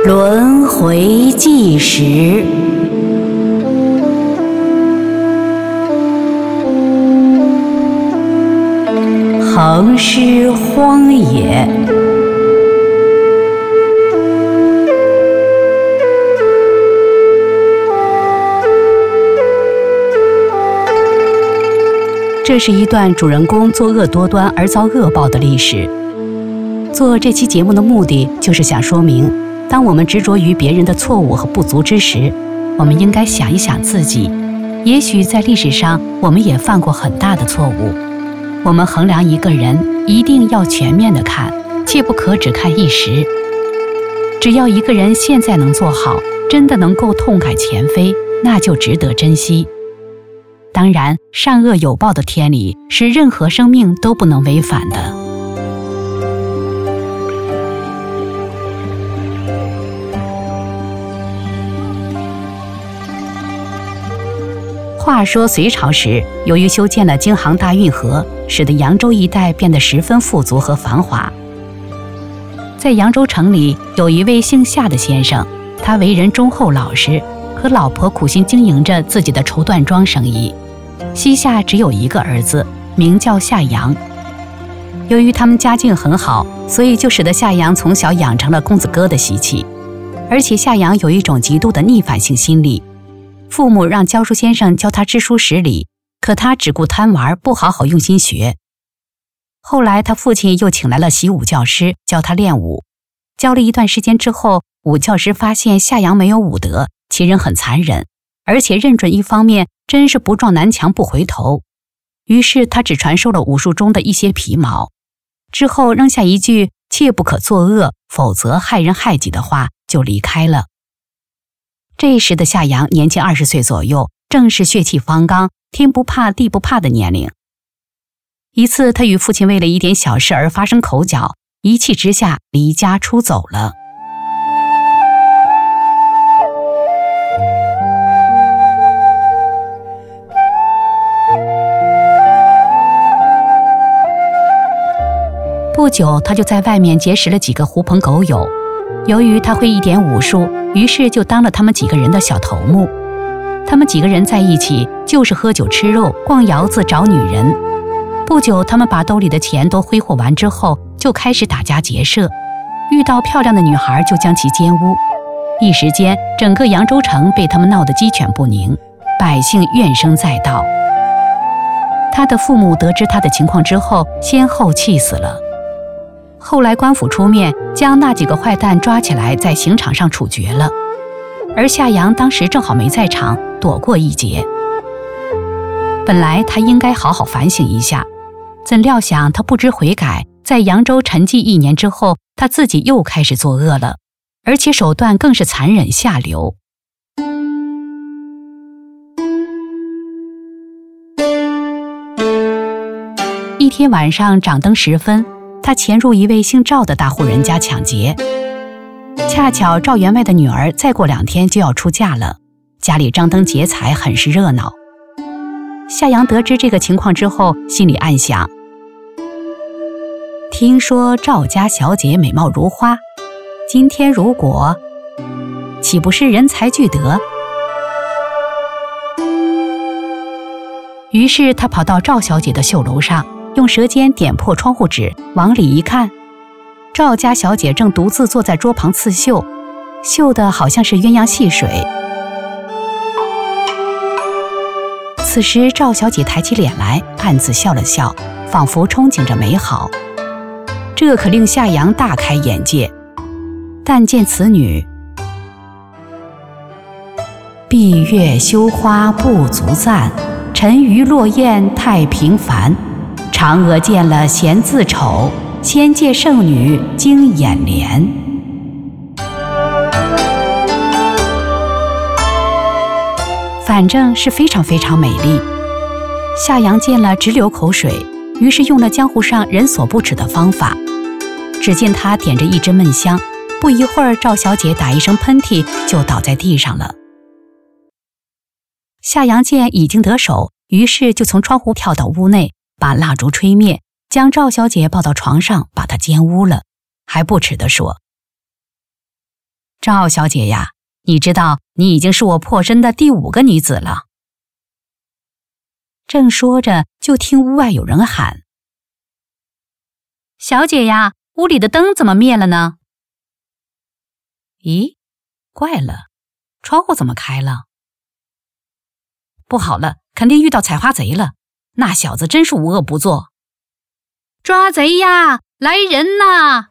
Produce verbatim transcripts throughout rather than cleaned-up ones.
轮回计时。横尸荒野。这是一段主人公作恶多端而遭恶报的历史。做这期节目的目的就是想说明，当我们执着于别人的错误和不足之时，我们应该想一想自己，也许在历史上我们也犯过很大的错误。我们衡量一个人一定要全面地看，切不可只看一时。只要一个人现在能做好，真的能够痛改前非，那就值得珍惜。当然，善恶有报的天理是任何生命都不能违反的。话说隋朝时，由于修建了京杭大运河，使得扬州一带变得十分富足和繁华。在扬州城里，有一位姓夏的先生，他为人忠厚老实，和老婆苦心经营着自己的绸缎庄生意。西夏只有一个儿子，名叫夏阳。由于他们家境很好，所以就使得夏阳从小养成了公子哥的习气。而且夏阳有一种极度的逆反性心理，父母让教书先生教他知书识礼，可他只顾贪玩，不好好用心学。后来他父亲又请来了习武教师教他练武，教了一段时间之后，武教师发现夏阳没有武德，其人很残忍，而且认准一方面真是不撞南墙不回头。于是他只传授了武术中的一些皮毛，之后扔下一句切不可作恶，否则害人害己的话，就离开了。这时的夏阳年轻二十岁左右，正是血气方刚，天不怕地不怕的年龄。一次他与父亲为了一点小事而发生口角，一气之下离家出走了。不久他就在外面结识了几个狐朋狗友，由于他会一点武术，于是就当了他们几个人的小头目。他们几个人在一起就是喝酒吃肉，逛窑子找女人。不久他们把兜里的钱都挥霍完之后，就开始打家劫舍，遇到漂亮的女孩就将其奸污。一时间整个扬州城被他们闹得鸡犬不宁，百姓怨声载道。他的父母得知他的情况之后，先后气死了。后来官府出面将那几个坏蛋抓起来，在刑场上处决了。而夏阳当时正好没在场，躲过一劫。本来他应该好好反省一下，怎料想他不知悔改，在扬州沉寂一年之后，他自己又开始作恶了，而且手段更是残忍下流。一天晚上掌灯时分，他潜入一位姓赵的大户人家抢劫。恰巧赵员外的女儿再过两天就要出嫁了，家里张灯结彩，很是热闹。夏阳得知这个情况之后，心里暗想，听说赵家小姐美貌如花，今天如果岂不是人才俱得？于是他跑到赵小姐的绣楼上，用舌尖点破窗户纸，往里一看，赵家小姐正独自坐在桌旁刺绣，绣的好像是鸳鸯戏水。此时赵小姐抬起脸来，暗自笑了笑，仿佛憧憬着美好。这可令夏阳大开眼界。但见此女，闭月羞花不足赞，沉鱼落雁太平凡。嫦娥见了嫌自丑，仙界圣女惊眼帘。反正是非常非常美丽。夏阳见了直流口水，于是用了江湖上人所不齿的方法。只见他点着一支闷香，不一会儿赵小姐打一声喷嚏就倒在地上了。夏阳见已经得手，于是就从窗户跳到屋内，把蜡烛吹灭，将赵小姐抱到床上，把她奸污了，还不耻地说： 赵小姐呀，你知道你已经是我破身的第五个女子了。正说着，就听屋外有人喊：小姐呀，屋里的灯怎么灭了呢？咦，怪了，窗户怎么开了？不好了，肯定遇到采花贼了，那小子真是无恶不作。抓贼呀，来人呐！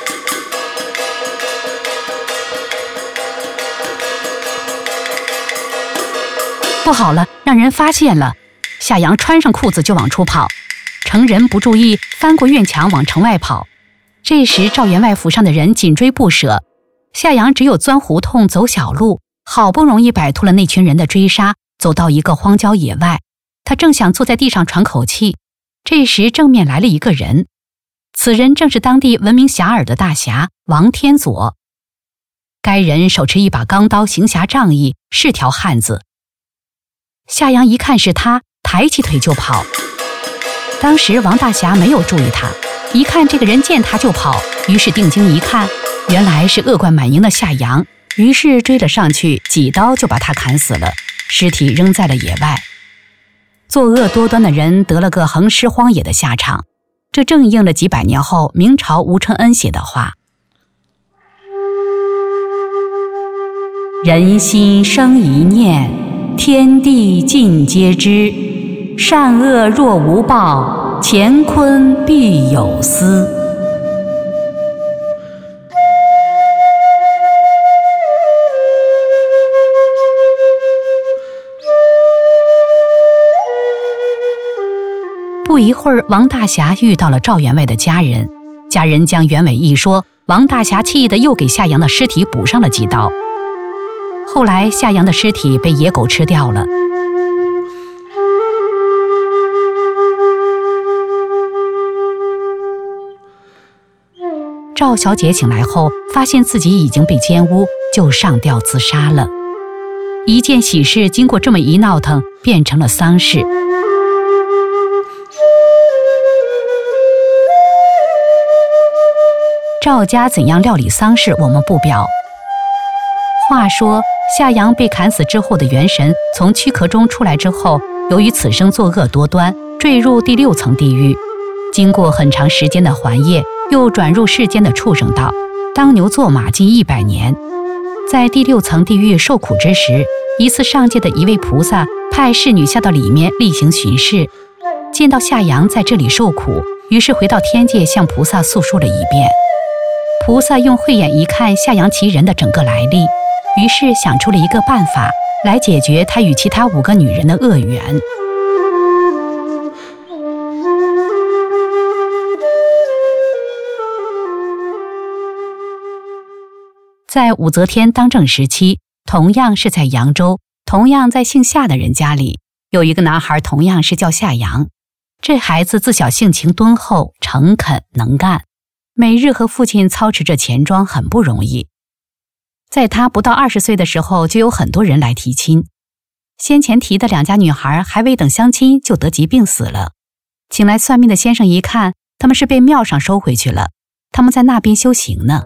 不好了，让人发现了。夏阳穿上裤子就往出跑，趁人不注意，翻过院墙往城外跑。这时赵员外府上的人紧追不舍，夏阳只有钻胡同走小路，好不容易摆脱了那群人的追杀，走到一个荒郊野外。他正想坐在地上喘口气，这时正面来了一个人，此人正是当地闻名遐迩的大侠王天佐。该人手持一把钢刀，行侠仗义，是条汉子。夏阳一看是他，抬起腿就跑。当时王大侠没有注意他，一看这个人见他就跑，于是定睛一看，原来是恶贯满盈的夏阳，于是追了上去，几刀就把他砍死了，尸体扔在了野外。作恶多端的人得了个横尸荒野的下场，这正应了几百年后明朝吴承恩写的话：人心生一念，天地尽皆知，善恶若无报，乾坤必有私。不一会儿，王大侠遇到了赵员外的家人，家人将原委一说，王大侠气得又给夏阳的尸体补上了几刀。后来夏阳的尸体被野狗吃掉了。赵小姐醒来后，发现自己已经被奸污，就上吊自杀了。一件喜事经过这么一闹腾，变成了丧事。赵家怎样料理丧事，我们不表。话说夏阳被砍死之后的元神从躯壳中出来之后，由于此生作恶多端，坠入第六层地狱，经过很长时间的还业，又转入世间的畜生道，当牛做马近一百年。在第六层地狱受苦之时，一次上界的一位菩萨派侍女下到里面例行巡视，见到夏阳在这里受苦，于是回到天界向菩萨诉说了一遍。菩萨用慧眼一看夏阳其人的整个来历，于是想出了一个办法来解决他与其他五个女人的恶缘。在武则天当政时期，同样是在扬州，同样在姓夏的人家里，有一个男孩同样是叫夏阳。这孩子自小性情敦厚、诚恳能干，每日和父亲操持着钱庄，很不容易。在他不到二十岁的时候，就有很多人来提亲。先前提的两家女孩还未等相亲就得疾病死了，请来算命的先生一看，他们是被庙上收回去了，他们在那边修行呢。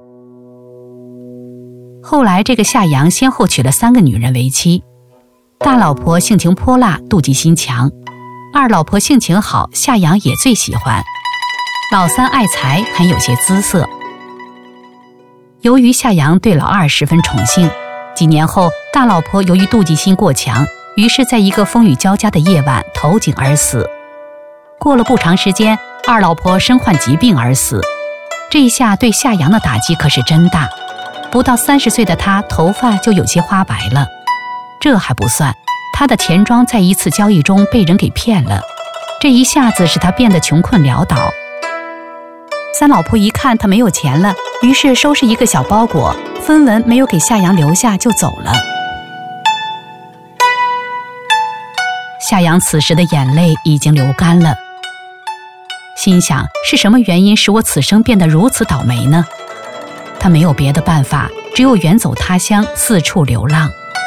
后来这个夏阳先后娶了三个女人为妻，大老婆性情泼辣，妒忌心强；二老婆性情好，夏阳也最喜欢；老三爱财，很有些姿色。由于夏阳对老二十分宠幸，几年后大老婆由于妒忌心过强，于是在一个风雨交加的夜晚投井而死。过了不长时间，二老婆身患疾病而死。这一下对夏阳的打击可是真大，不到三十岁的他头发就有些花白了。这还不算，他的钱庄在一次交易中被人给骗了，这一下子使他变得穷困潦倒。三老婆一看他没有钱了，于是收拾一个小包裹，分文没有给夏阳留下就走了。夏阳此时的眼泪已经流干了，心想是什么原因使我此生变得如此倒霉呢？他没有别的办法，只有远走他乡，四处流浪。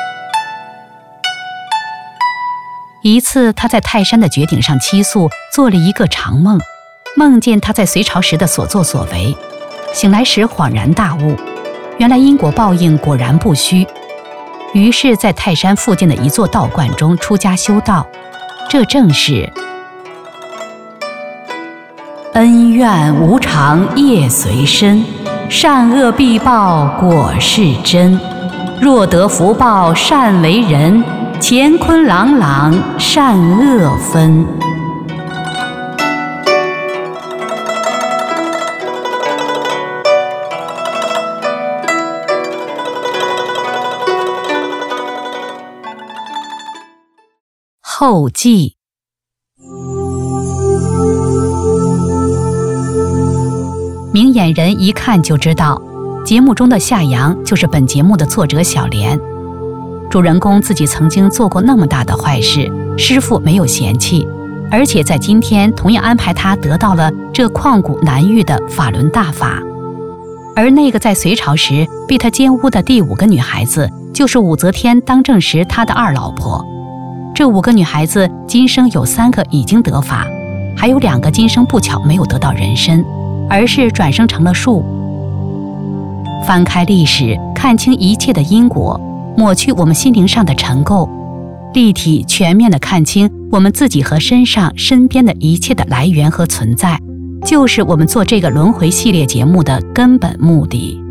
一次他在泰山的绝顶上栖宿，做了一个长梦，梦见他在隋朝时的所作所为，醒来时恍然大悟， 原来因果报应果然不虚。于是在泰山附近的一座道观中出家修道，这正是恩怨无常业随身，善恶必报果是真。若得福报善为人，乾坤朗朗善恶分。后记。明眼人一看就知道，节目中的夏阳就是本节目的作者小莲。主人公自己曾经做过那么大的坏事，师父没有嫌弃，而且在今天同样安排他得到了这旷古难遇的法轮大法。而那个在隋朝时被他奸污的第五个女孩子，就是武则天当政时他的二老婆。这五个女孩子今生有三个已经得法，还有两个今生不巧没有得到人身，而是转生成了树。翻开历史，看清一切的因果，抹去我们心灵上的尘垢，立体全面地看清我们自己和身上身边的一切的来源和存在，就是我们做这个轮回系列节目的根本目的。